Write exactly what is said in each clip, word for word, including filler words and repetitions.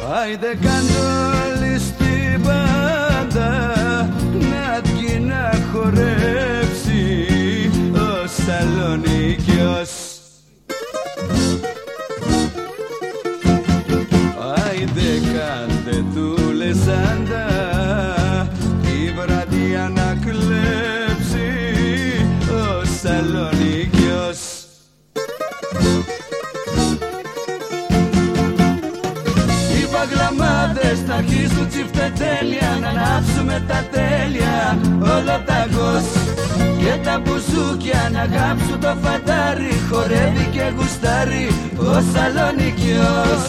Άιντε κάντε όλοι στην πάντα να βγει να χορέψει ο Σαλονίκιος. Άιντε κάντε του λεσάντα τη βραδιά να κλέψει ο Σαλονίκιος. Οι παγλαμάδες θα αρχίσουν τσιφτετέλεια να ανάψουμε τα τέλεια όλο ταγός και τα μπουζούκια να γάψουν το φαντάρι. Χορεύει και γουστάρει ο Σαλονίκιος.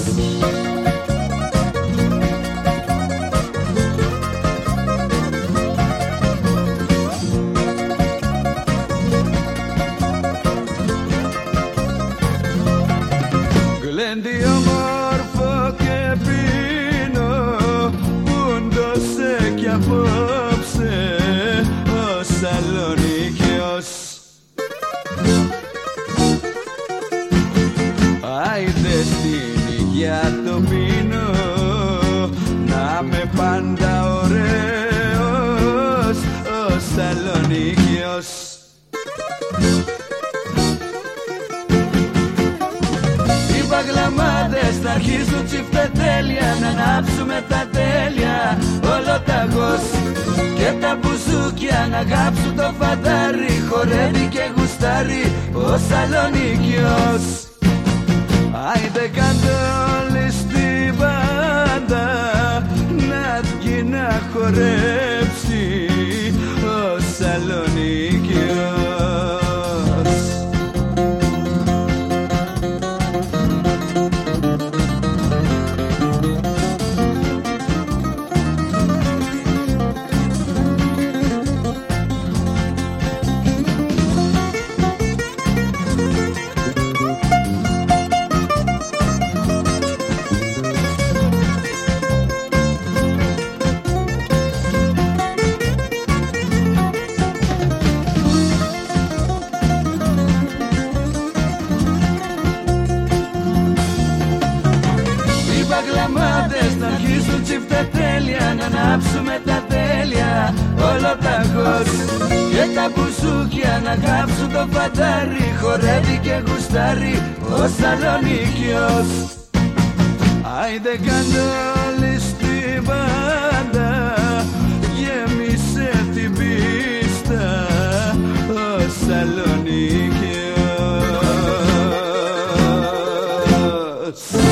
Γλέντι όμορφο και πίνω πούντωσε κι απόψε ο Σαλονίκιος. Άιντε στην υγειά το πίνω να με πάντα ωραίος ο Σαλονίκιος. Οι παγλαμάδες θα αρχίσουν τσιφτετέλεια να ανάψουμε τα τέλεια όλο ταγός και τα μπουζούκια να γάψουν το φαντάρι. Χορεύει και γουστάρει ο Σαλονίκιος. Άιντε κάντε όλοι στην πάντα να βγει να χορέψει ο Σαλονίκιος. Να αρχίσουν τσιφτετέλεια να ανάψουμε τα τέλεια όλο ταγός και τα μπουζούκια να γάψουν το φαντάρι. Χορεύει και γουστάρει ο Σαλονίκιος. Άιντε κάντε όλοι στην πάντα γέμισε την πίστα ο Σαλονίκιος.